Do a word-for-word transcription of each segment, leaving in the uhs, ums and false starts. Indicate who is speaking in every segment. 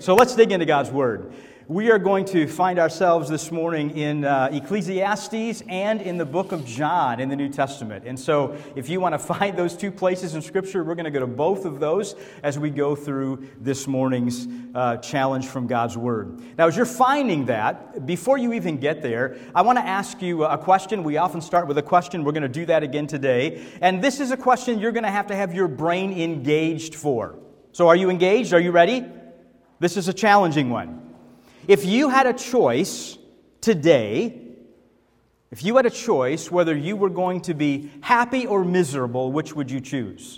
Speaker 1: So let's dig into God's Word. We are going to find ourselves this morning in uh, Ecclesiastes and in the book of John in the New Testament. And so if you want to find those two places in Scripture, we're going to go to both of those as we go through this morning's uh, challenge from God's Word. Now, as you're finding that, before you even get there, I want to ask you a question. We often start with a question. We're going to do that again today. And this is a question you're going to have to have your brain engaged for. So are you engaged? Are you ready? This is a challenging one. If you had a choice today, if you had a choice whether you were going to be happy or miserable, which would you choose?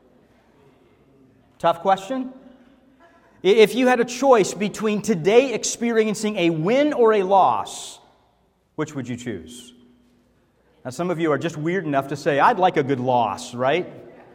Speaker 1: Tough question? If you had a choice between today experiencing a win or a loss, which would you choose? Now, some of you are just weird enough to say, I'd like a good loss, right?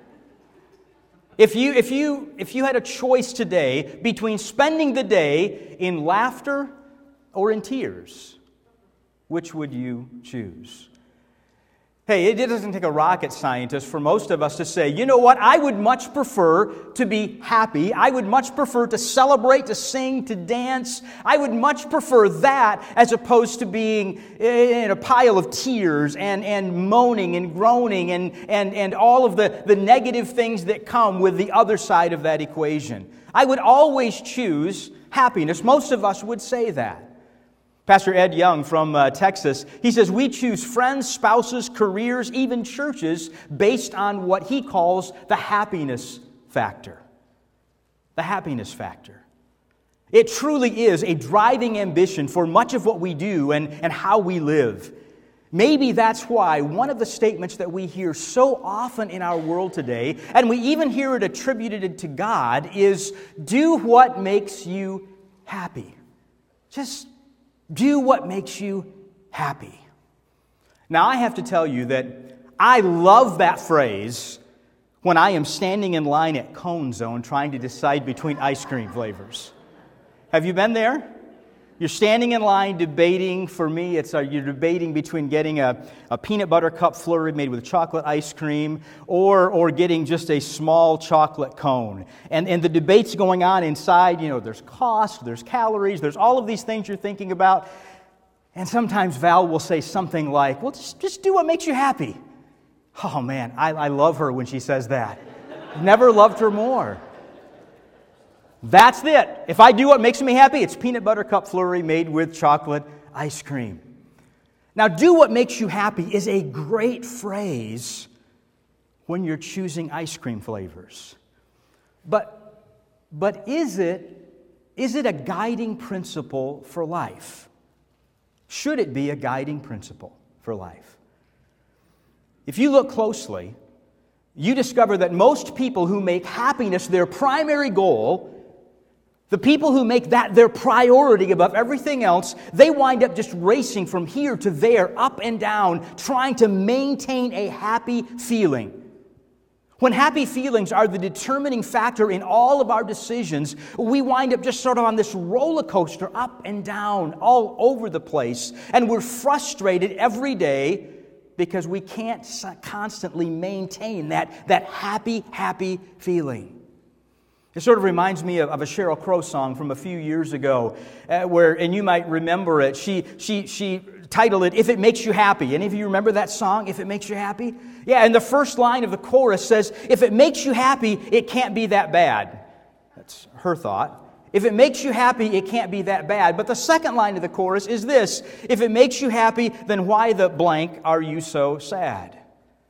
Speaker 1: If you, if you, if you had a choice today between spending the day in laughter or in tears, which would you choose? Hey, it doesn't take a rocket scientist for most of us to say, you know what, I would much prefer to be happy. I would much prefer to celebrate, to sing, to dance. I would much prefer that as opposed to being in a pile of tears and, and moaning and groaning and, and, and all of the, the negative things that come with the other side of that equation. I would always choose happiness. Most of us would say that. Pastor Ed Young from uh, Texas, he says, we choose friends, spouses, careers, even churches based on what he calls the happiness factor. The happiness factor. It truly is a driving ambition for much of what we do and, and how we live. Maybe that's why one of the statements that we hear so often in our world today, and we even hear it attributed to God, is do what makes you happy. Just do what makes you happy. Now, I have to tell you that I love that phrase when I am standing in line at Cone Zone trying to decide between ice cream flavors. Have you been there? You're standing in line debating, for me, it's a, you're debating between getting a, a peanut butter cup flurry made with chocolate ice cream or, or getting just a small chocolate cone. And, and the debate's going on inside, you know, there's cost, there's calories, there's all of these things you're thinking about. And sometimes Val will say something like, well, just, just do what makes you happy. Oh man, I, I love her when she says that. Never loved her more. That's it. If I do what makes me happy, it's peanut butter cup flurry made with chocolate ice cream. Now, do what makes you happy is a great phrase when you're choosing ice cream flavors. But, but is it, is it a guiding principle for life? Should it be a guiding principle for life? If you look closely, you discover that most people who make happiness their primary goal, the people who make that their priority above everything else, they wind up just racing from here to there, up and down, trying to maintain a happy feeling. When happy feelings are the determining factor in all of our decisions, we wind up just sort of on this roller coaster, up and down, all over the place. And we're frustrated every day because we can't constantly maintain that, that happy, happy feeling. It sort of reminds me of, of a Sheryl Crow song from a few years ago, uh, where, and you might remember it. She she she titled it, "If It Makes You Happy." Any of you remember that song, "If It Makes You Happy"? Yeah, and the first line of the chorus says, "If it makes you happy, it can't be that bad." That's her thought. If it makes you happy, it can't be that bad. But the second line of the chorus is this: "If it makes you happy, then why the blank are you so sad?"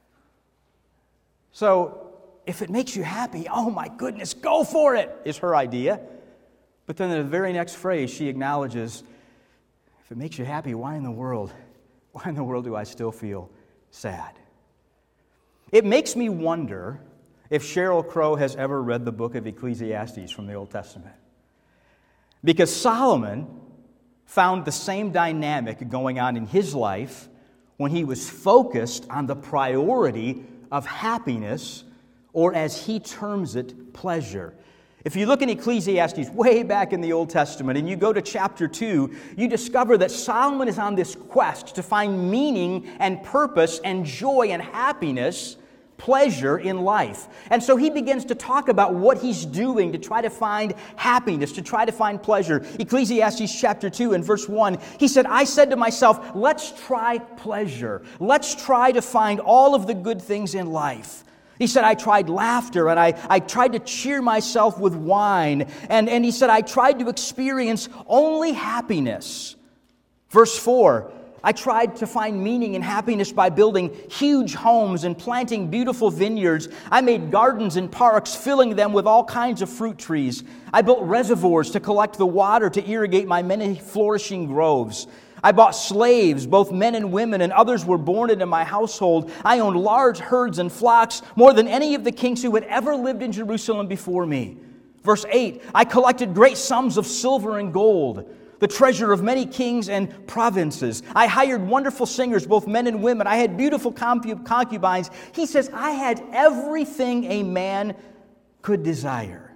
Speaker 1: So, if it makes you happy, oh my goodness, go for it, is her idea. But then in the very next phrase, she acknowledges, if it makes you happy, why in the world, why in the world do I still feel sad? It makes me wonder if Sheryl Crow has ever read the book of Ecclesiastes from the Old Testament. Because Solomon found the same dynamic going on in his life when he was focused on the priority of happiness, or as he terms it, pleasure. If you look in Ecclesiastes way back in the Old Testament and you go to chapter two, you discover that Solomon is on this quest to find meaning and purpose and joy and happiness pleasure in life. And so he begins to talk about what he's doing to try to find happiness, to try to find pleasure. Ecclesiastes chapter two and verse one, he said, I said to myself, let's try pleasure. Let's try to find all of the good things in life. He said, I tried laughter, and I, I tried to cheer myself with wine. And, and he said, I tried to experience only happiness. Verse four, I tried to find meaning and happiness by building huge homes and planting beautiful vineyards. I made gardens and parks, filling them with all kinds of fruit trees. I built reservoirs to collect the water to irrigate my many flourishing groves. I bought slaves, both men and women, and others were born into my household. I owned large herds and flocks, more than any of the kings who had ever lived in Jerusalem before me. Verse eight, I collected great sums of silver and gold, the treasure of many kings and provinces. I hired wonderful singers, both men and women. I had beautiful concubines. He says, I had everything a man could desire.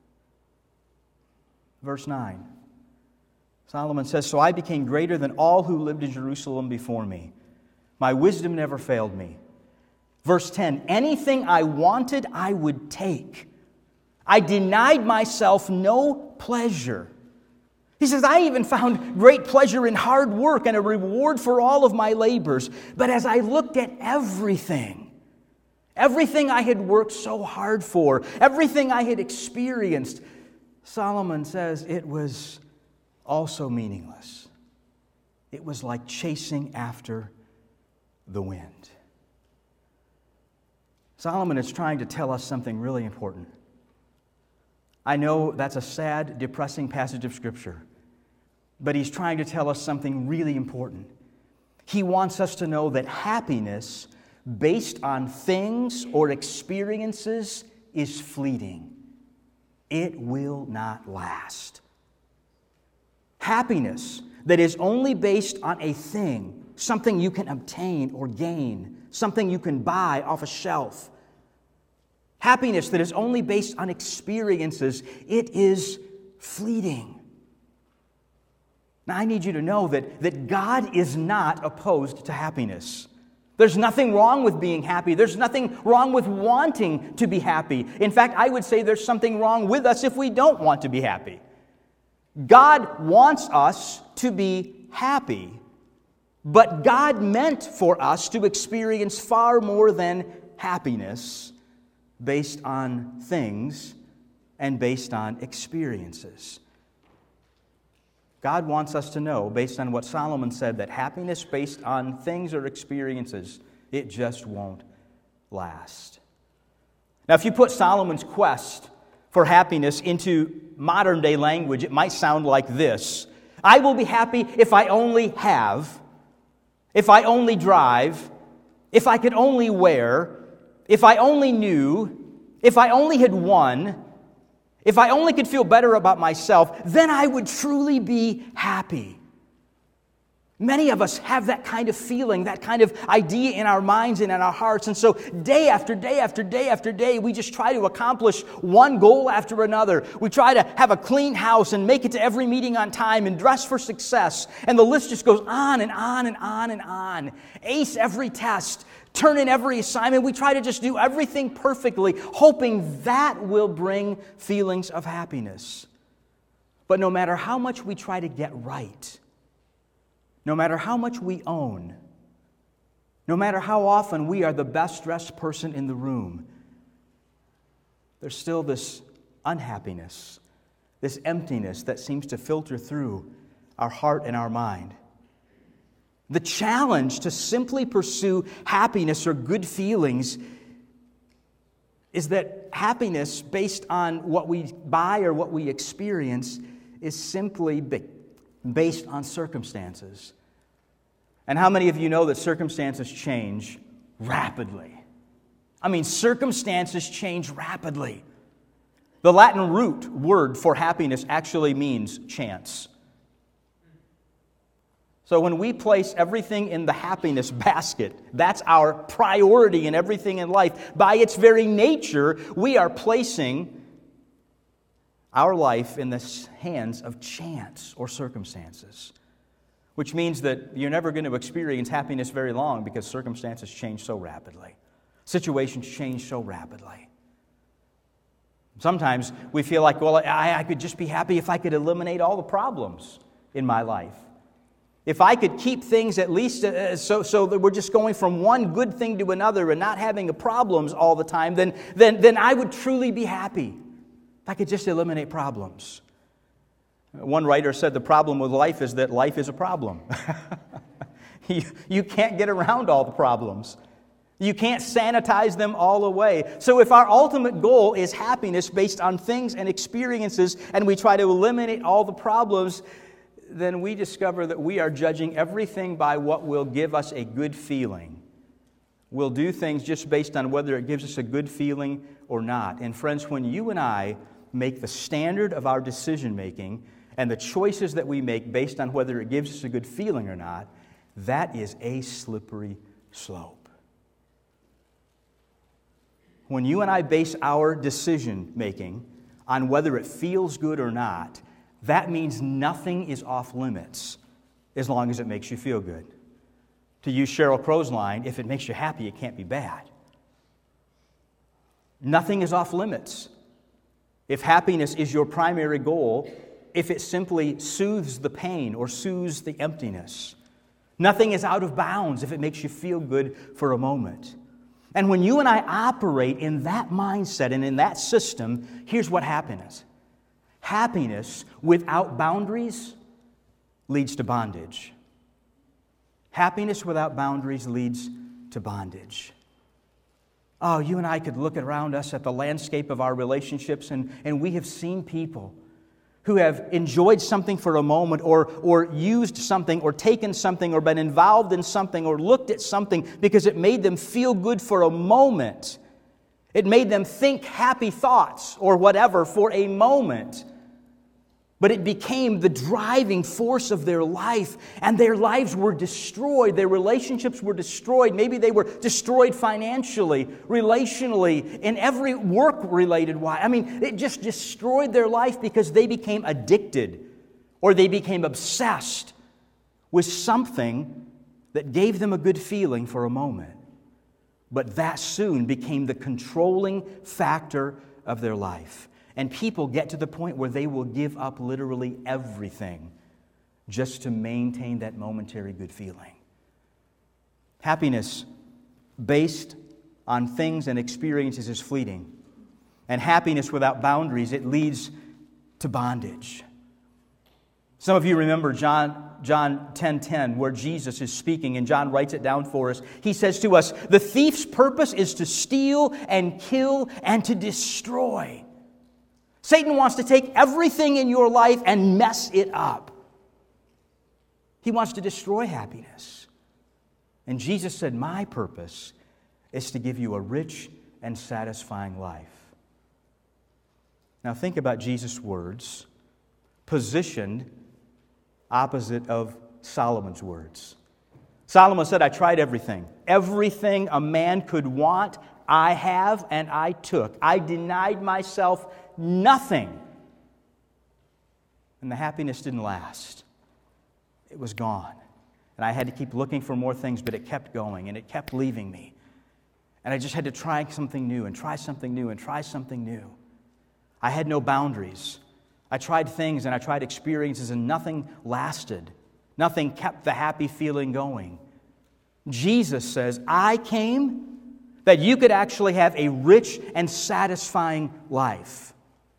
Speaker 1: Verse nine. Solomon says, so I became greater than all who lived in Jerusalem before me. My wisdom never failed me. Verse ten, anything I wanted, I would take. I denied myself no pleasure. He says, I even found great pleasure in hard work and a reward for all of my labors. But as I looked at everything, everything I had worked so hard for, everything I had experienced, Solomon says it was also meaningless. It was like chasing after the wind. Solomon is trying to tell us something really important. I know that's a sad, depressing passage of Scripture, but he's trying to tell us something really important. He wants us to know that happiness based on things or experiences is fleeting. It will not last. Happiness that is only based on a thing, something you can obtain or gain, something you can buy off a shelf. Happiness that is only based on experiences, it is fleeting. Now, I need you to know that, that God is not opposed to happiness. There's nothing wrong with being happy. There's nothing wrong with wanting to be happy. In fact, I would say there's something wrong with us if we don't want to be happy. God wants us to be happy, but God meant for us to experience far more than happiness based on things and based on experiences. God wants us to know, based on what Solomon said, that happiness based on things or experiences, it just won't last. Now, if you put Solomon's quest for happiness into modern day language, it might sound like this. I will be happy if I only have, if I only drive, if I could only wear, if I only knew, if I only had won, if I only could feel better about myself, then I would truly be happy. Many of us have that kind of feeling, that kind of idea in our minds and in our hearts. And so day after day after day after day, we just try to accomplish one goal after another. We try to have a clean house and make it to every meeting on time and dress for success. And the list just goes on and on and on and on. Ace every test, turn in every assignment. We try to just do everything perfectly, hoping that will bring feelings of happiness. But no matter how much we try to get right, no matter how much we own, no matter how often we are the best dressed person in the room, there's still this unhappiness, this emptiness that seems to filter through our heart and our mind. The challenge to simply pursue happiness or good feelings is that happiness based on what we buy or what we experience is simply based on circumstances. And how many of you know that circumstances change rapidly? I mean, circumstances change rapidly. The Latin root word for happiness actually means chance. So when we place everything in the happiness basket, that's our priority in everything in life. By its very nature, we are placing our life in the hands of chance or circumstances, which means that you're never going to experience happiness very long because circumstances change so rapidly. Situations change so rapidly. Sometimes we feel like, well, I, I could just be happy if I could eliminate all the problems in my life. If I could keep things at least uh, so, so that we're just going from one good thing to another and not having problems all the time, then, then, then I would truly be happy if I could just eliminate problems. One writer said the problem with life is that life is a problem. you, you can't get around all the problems. You can't sanitize them all away. So if our ultimate goal is happiness based on things and experiences, and we try to eliminate all the problems, then we discover that we are judging everything by what will give us a good feeling. We'll do things just based on whether it gives us a good feeling or not. And friends, when you and I make the standard of our decision making and the choices that we make based on whether it gives us a good feeling or not, that is a slippery slope. When you and I base our decision making on whether it feels good or not, that means nothing is off limits as long as it makes you feel good. To use Sheryl Crow's line, if it makes you happy, it can't be bad. Nothing is off limits. If happiness is your primary goal, if it simply soothes the pain or soothes the emptiness. Nothing is out of bounds if it makes you feel good for a moment. And when you and I operate in that mindset and in that system, here's what happens. Happiness without boundaries leads to bondage. Happiness without boundaries leads to bondage. Oh, you and I could look around us at the landscape of our relationships, and, and we have seen people who have enjoyed something for a moment or, or used something or taken something or been involved in something or looked at something because it made them feel good for a moment. It made them think happy thoughts or whatever for a moment. But it became the driving force of their life, and their lives were destroyed. Their relationships were destroyed. Maybe they were destroyed financially, relationally, in every work-related way. I mean, it just destroyed their life because they became addicted or they became obsessed with something that gave them a good feeling for a moment. But that soon became the controlling factor of their life. And people get to the point where they will give up literally everything just to maintain that momentary good feeling. Happiness based on things and experiences is fleeting. And happiness without boundaries, it leads to bondage. Some of you remember John, John ten ten, where Jesus is speaking, and John writes it down for us. He says to us, "The thief's purpose is to steal and kill and to destroy." Satan wants to take everything in your life and mess it up. He wants to destroy happiness. And Jesus said, "My purpose is to give you a rich and satisfying life." Now think about Jesus' words, positioned opposite of Solomon's words. Solomon said, "I tried everything. Everything a man could want, I have and I took. I denied myself nothing." And the happiness didn't last. It was gone. And I had to keep looking for more things, but it kept going and it kept leaving me. And I just had to try something new and try something new and try something new. I had no boundaries. I tried things and I tried experiences and nothing lasted. Nothing kept the happy feeling going. Jesus says, "I came that you could actually have a rich and satisfying life."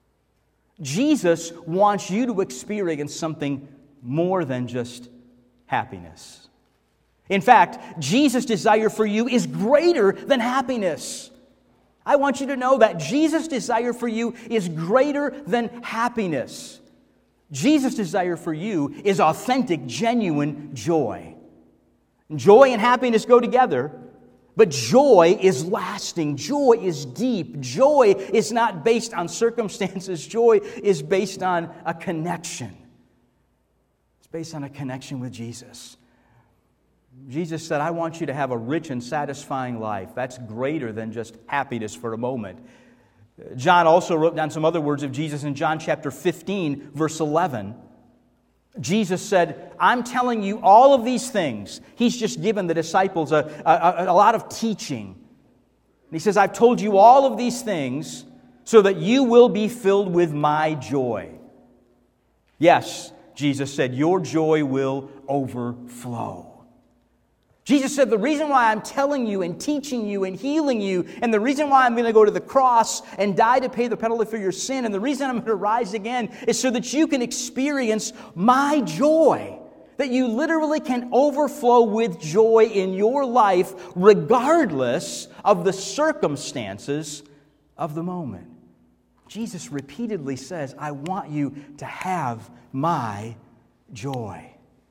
Speaker 1: Jesus wants you to experience something more than just happiness. In fact, Jesus' desire for you is greater than happiness. I want you to know that Jesus' desire for you is greater than happiness. Jesus' desire for you is authentic, genuine joy. Joy and happiness go together. But joy is lasting. Joy is deep. Joy is not based on circumstances. Joy is based on a connection. It's based on a connection with Jesus. Jesus said, "I want you to have a rich and satisfying life." That's greater than just happiness for a moment. John also wrote down some other words of Jesus in John chapter fifteen, verse eleven. Jesus said, "I'm telling you all of these things." He's just given the disciples a, a, a lot of teaching. And he says, I've told you all of these things so that you will be filled with my joy. Yes, Jesus said, your joy will overflow. Jesus said, the reason why I'm telling you and teaching you and healing you, and the reason why I'm going to go to the cross and die to pay the penalty for your sin, and the reason I'm going to rise again is so that you can experience my joy. That you literally can overflow with joy in your life regardless of the circumstances of the moment. Jesus repeatedly says, I want you to have my joy.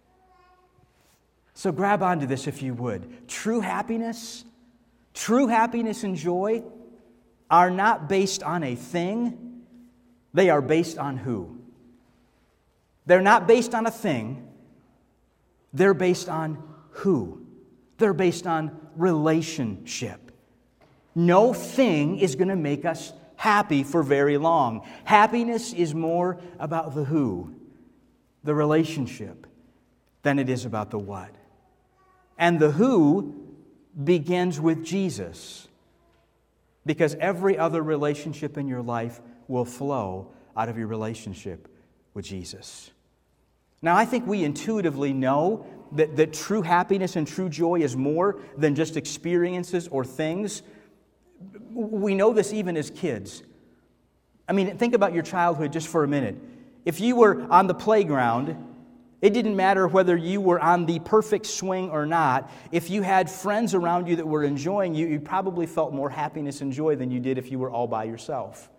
Speaker 1: So grab onto this if you would. True happiness, true happiness and joy are not based on a thing. They are based on who? They're not based on a thing. They're based on who? They're based on relationship. No thing is going to make us happy for very long. Happiness is more about the who, the relationship, than it is about the what. And the who begins with Jesus, because every other relationship in your life will flow out of your relationship with Jesus. Now, I think we intuitively know that, that true happiness and true joy is more than just experiences or things. We know this even as kids. I mean, think about your childhood just for a minute. If you were on the playground, it didn't matter whether you were on the perfect swing or not. If you had friends around you that were enjoying you, you probably felt more happiness and joy than you did if you were all by yourself.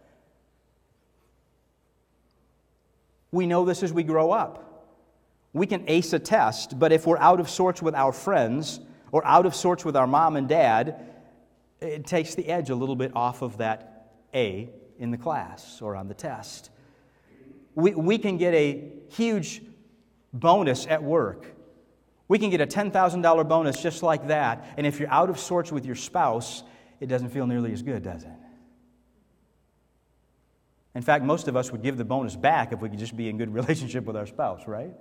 Speaker 1: We know this as we grow up. We can ace a test, but if we're out of sorts with our friends or out of sorts with our mom and dad, it takes the edge a little bit off of that A in the class or on the test. We, we can get a huge bonus at work. We can get a ten thousand dollars bonus just like that, and if you're out of sorts with your spouse, it doesn't feel nearly as good, does it? In fact, most of us would give the bonus back if we could just be in good relationship with our spouse, right?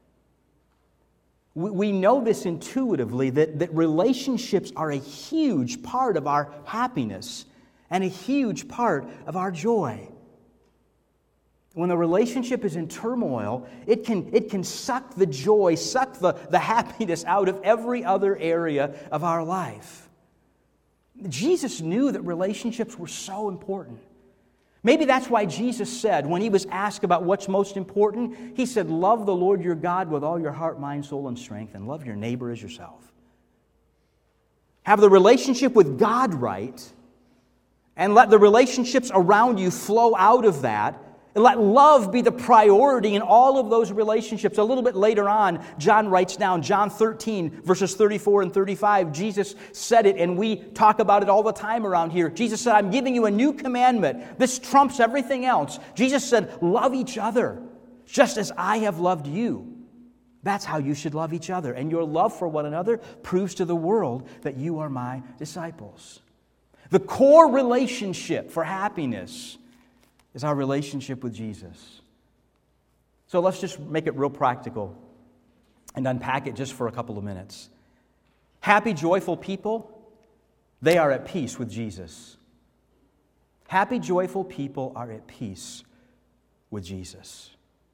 Speaker 1: We, we know this intuitively, that, that relationships are a huge part of our happiness and a huge part of our joy. When the relationship is in turmoil, it can, it can suck the joy, suck the, the happiness out of every other area of our life. Jesus knew that relationships were so important. Maybe that's why Jesus said, when he was asked about what's most important, he said, love the Lord your God with all your heart, mind, soul, and strength, and love your neighbor as yourself. Have the relationship with God right, and let the relationships around you flow out of that. And let love be the priority in all of those relationships. A little bit later on, John writes down, John thirteen, verses thirty-four and thirty-five, Jesus said it, and we talk about it all the time around here. Jesus said, I'm giving you a new commandment. This trumps everything else. Jesus said, love each other, just as I have loved you. That's how you should love each other. And your love for one another proves to the world that you are my disciples. The core relationship for happiness is our relationship with Jesus. So let's just make it real practical and unpack it just for a couple of minutes. Happy, joyful people, they are at peace with Jesus. Happy, joyful people are at peace with Jesus.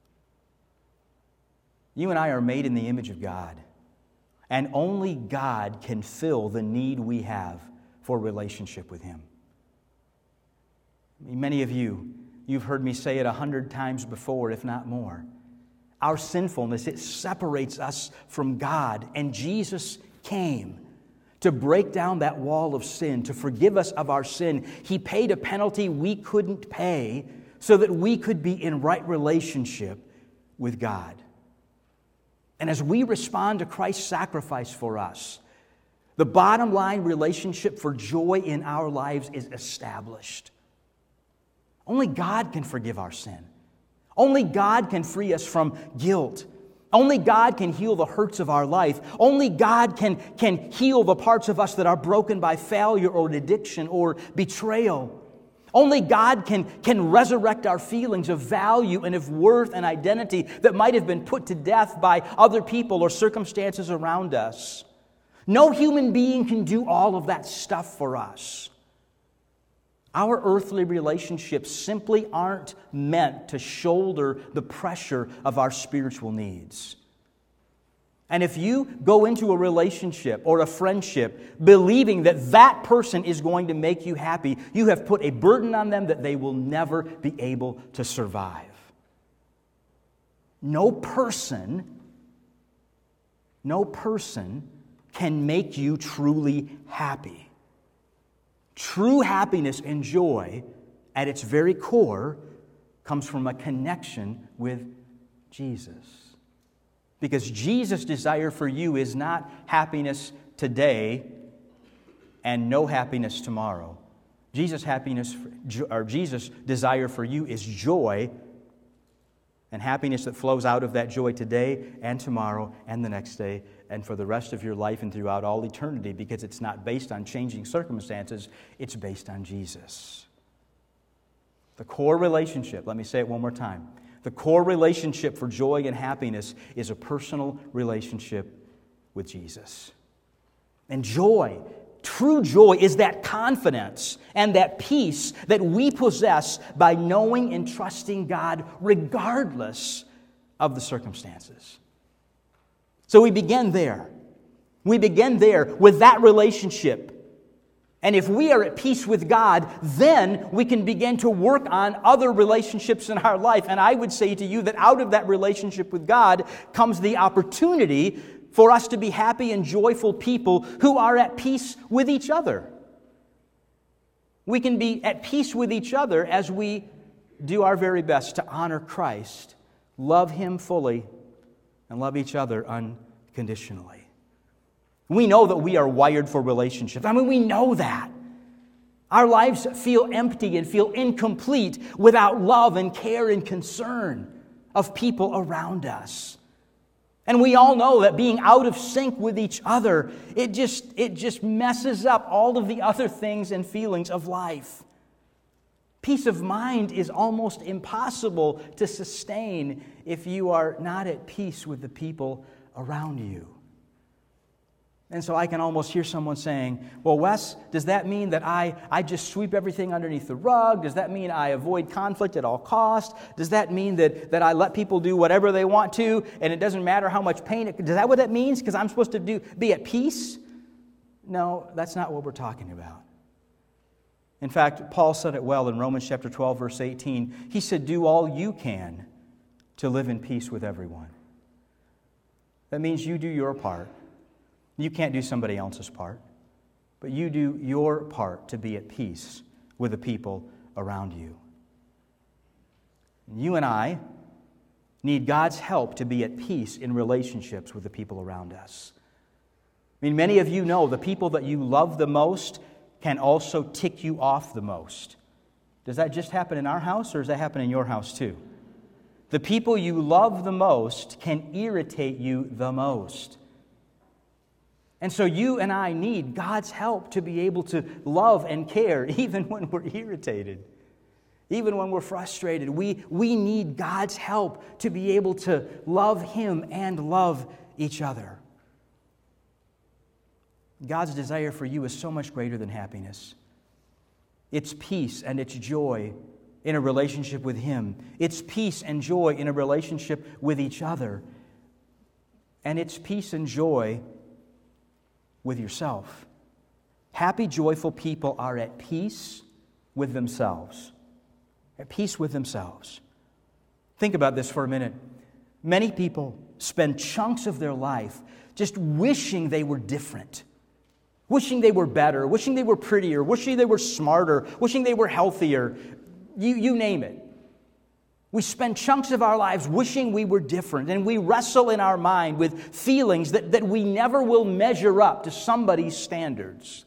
Speaker 1: You and I are made in the image of God, and only God can fill the need we have for relationship with Him. Many of you, you've heard me say it a hundred times before, if not more. Our sinfulness, it separates us from God. And Jesus came to break down that wall of sin, to forgive us of our sin. He paid a penalty we couldn't pay so that we could be in right relationship with God. And as we respond to Christ's sacrifice for us, the bottom line relationship for joy in our lives is established. Only God can forgive our sin. Only God can free us from guilt. Only God can heal the hurts of our life. Only God can, can heal the parts of us that are broken by failure or addiction or betrayal. Only God can, can resurrect our feelings of value and of worth and identity that might have been put to death by other people or circumstances around us. No human being can do all of that stuff for us. Our earthly relationships simply aren't meant to shoulder the pressure of our spiritual needs. And if you go into a relationship or a friendship believing that that person is going to make you happy, you have put a burden on them that they will never be able to survive. No person, no person can make you truly happy. True happiness and joy, at its very core, comes from a connection with Jesus. Because Jesus' desire for you is not happiness today and no happiness tomorrow. Jesus' happiness, or Jesus' desire for you is joy and happiness that flows out of that joy today and tomorrow and the next day and for the rest of your life and throughout all eternity, because it's not based on changing circumstances, it's based on Jesus. The core relationship, let me say it one more time. The core relationship for joy and happiness is a personal relationship with Jesus. And joy, true joy, is that confidence and that peace that we possess by knowing and trusting God regardless of the circumstances. So we begin there. We begin there with that relationship. And if we are at peace with God, then we can begin to work on other relationships in our life. And I would say to you that out of that relationship with God comes the opportunity for us to be happy and joyful people who are at peace with each other. We can be at peace with each other as we do our very best to honor Christ, love Him fully, and love each other unconditionally. We know that we are wired for relationships. I mean, we know that. Our lives feel empty and feel incomplete without love and care and concern of people around us. And we all know that being out of sync with each other, it just, it just messes up all of the other things and feelings of life. Peace of mind is almost impossible to sustain if you are not at peace with the people around you. And so I can almost hear someone saying, well, Wes, does that mean that I, I just sweep everything underneath the rug? Does that mean I avoid conflict at all costs? Does that mean that, that I let people do whatever they want to and it doesn't matter how much pain it... Is that what that means? Because I'm supposed to do be at peace? No, that's not what we're talking about. In fact, Paul said it well in Romans chapter twelve, verse eighteen. He said, do all you can to live in peace with everyone. That means you do your part. You can't do somebody else's part, but you do your part to be at peace with the people around you. You and I need God's help to be at peace in relationships with the people around us. I mean, many of you know the people that you love the most can also tick you off the most. Does that just happen in our house, or does that happen in your house too? The people you love the most can irritate you the most. And so you and I need God's help to be able to love and care even when we're irritated, even when we're frustrated. We, we need God's help to be able to love Him and love each other. God's desire for you is so much greater than happiness. It's peace and it's joy in a relationship with Him. It's peace and joy in a relationship with each other. And it's peace and joy with yourself. Happy, joyful people are at peace with themselves. At peace with themselves. Think about this for a minute. Many people spend chunks of their life just wishing they were different. Wishing they were better, wishing they were prettier, wishing they were smarter, wishing they were healthier. You, you name it. We spend chunks of our lives wishing we were different, and we wrestle in our mind with feelings that, that we never will measure up to somebody's standards.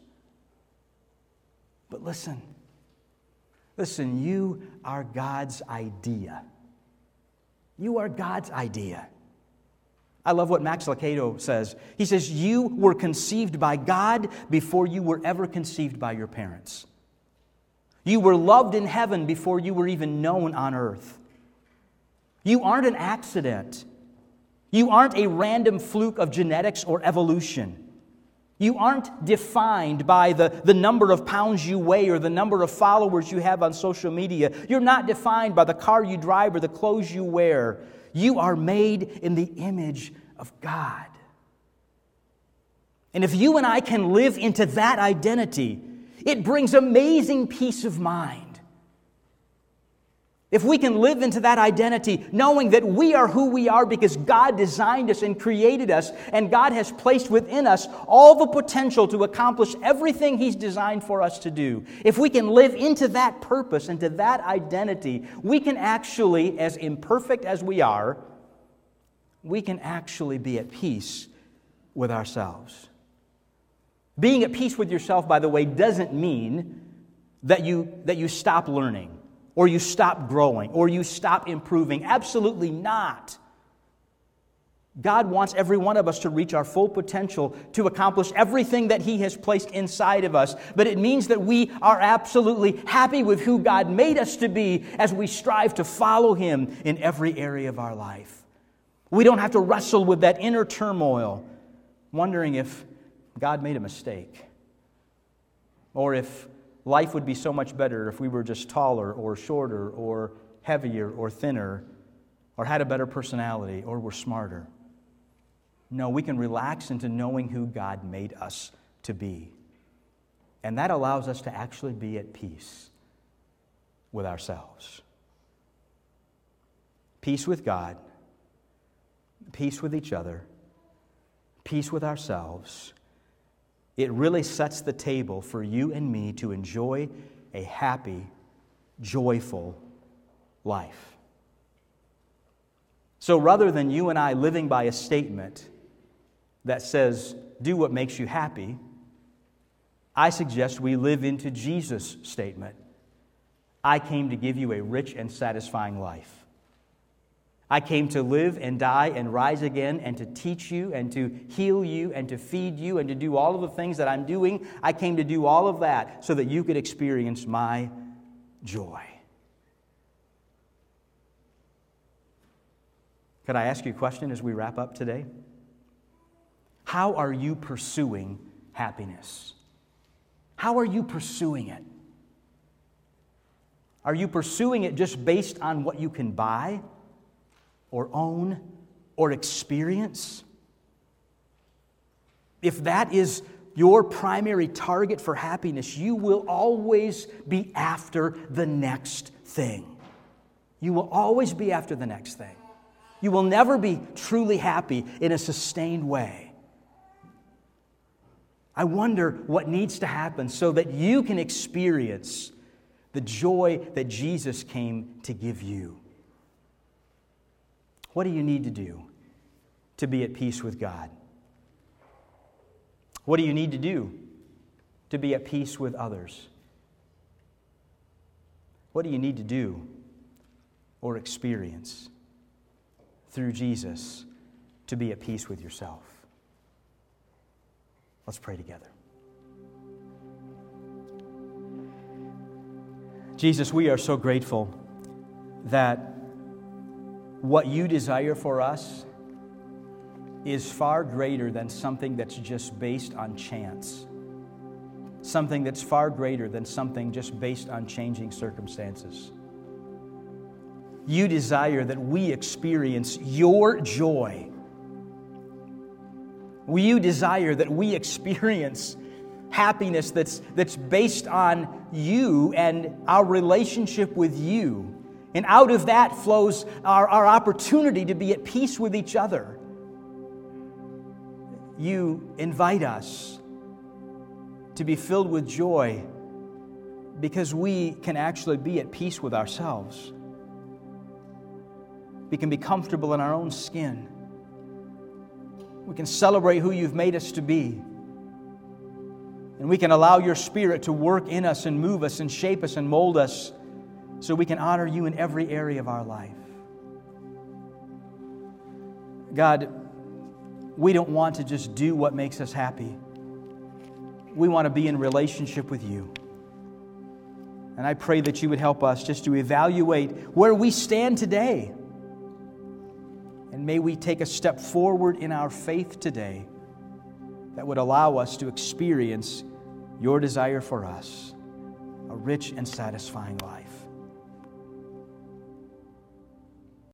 Speaker 1: But listen, listen, you are God's idea. You are God's idea. I love what Max Lucado says. He says, you were conceived by God before you were ever conceived by your parents. You were loved in heaven before you were even known on earth. You aren't an accident. You aren't a random fluke of genetics or evolution. You aren't defined by the, the number of pounds you weigh or the number of followers you have on social media. You're not defined by the car you drive or the clothes you wear. You are made in the image of God. And if you and I can live into that identity, it brings amazing peace of mind. If we can live into that identity, knowing that we are who we are because God designed us and created us, and God has placed within us all the potential to accomplish everything He's designed for us to do. If we can live into that purpose, into that identity, we can actually, as imperfect as we are, we can actually be at peace with ourselves. Being at peace with yourself, by the way, doesn't mean that you, that you stop learning, or you stop growing, or you stop improving. Absolutely not. God wants every one of us to reach our full potential to accomplish everything that He has placed inside of us. But it means that we are absolutely happy with who God made us to be as we strive to follow Him in every area of our life. We don't have to wrestle with that inner turmoil, wondering if God made a mistake, or if life would be so much better if we were just taller or shorter or heavier or thinner or had a better personality or were smarter. No, we can relax into knowing who God made us to be. And that allows us to actually be at peace with ourselves. Peace with God, peace with each other, peace with ourselves. It really sets the table for you and me to enjoy a happy, joyful life. So rather than you and I living by a statement that says, do what makes you happy, I suggest we live into Jesus' statement, I came to give you a rich and satisfying life. I came to live and die and rise again and to teach you and to heal you and to feed you and to do all of the things that I'm doing. I came to do all of that so that you could experience my joy. Could I ask you a question as we wrap up today? How are you pursuing happiness? How are you pursuing it? Are you pursuing it just based on what you can buy, or own, or experience? If that is your primary target for happiness, you will always be after the next thing. You will always be after the next thing. You will never be truly happy in a sustained way. I wonder what needs to happen so that you can experience the joy that Jesus came to give you. What do you need to do to be at peace with God? What do you need to do to be at peace with others? What do you need to do or experience through Jesus to be at peace with yourself? Let's pray together. Jesus, we are so grateful that what you desire for us is far greater than something that's just based on chance. Something that's far greater than something just based on changing circumstances. You desire that we experience your joy. You desire that we experience happiness that's, that's based on you and our relationship with you. And out of that flows our, our opportunity to be at peace with each other. You invite us to be filled with joy because we can actually be at peace with ourselves. We can be comfortable in our own skin. We can celebrate who you've made us to be. And we can allow your Spirit to work in us and move us and shape us and mold us so we can honor you in every area of our life. God, we don't want to just do what makes us happy. We want to be in relationship with you. And I pray that you would help us just to evaluate where we stand today. And may we take a step forward in our faith today that would allow us to experience your desire for us, a rich and satisfying life.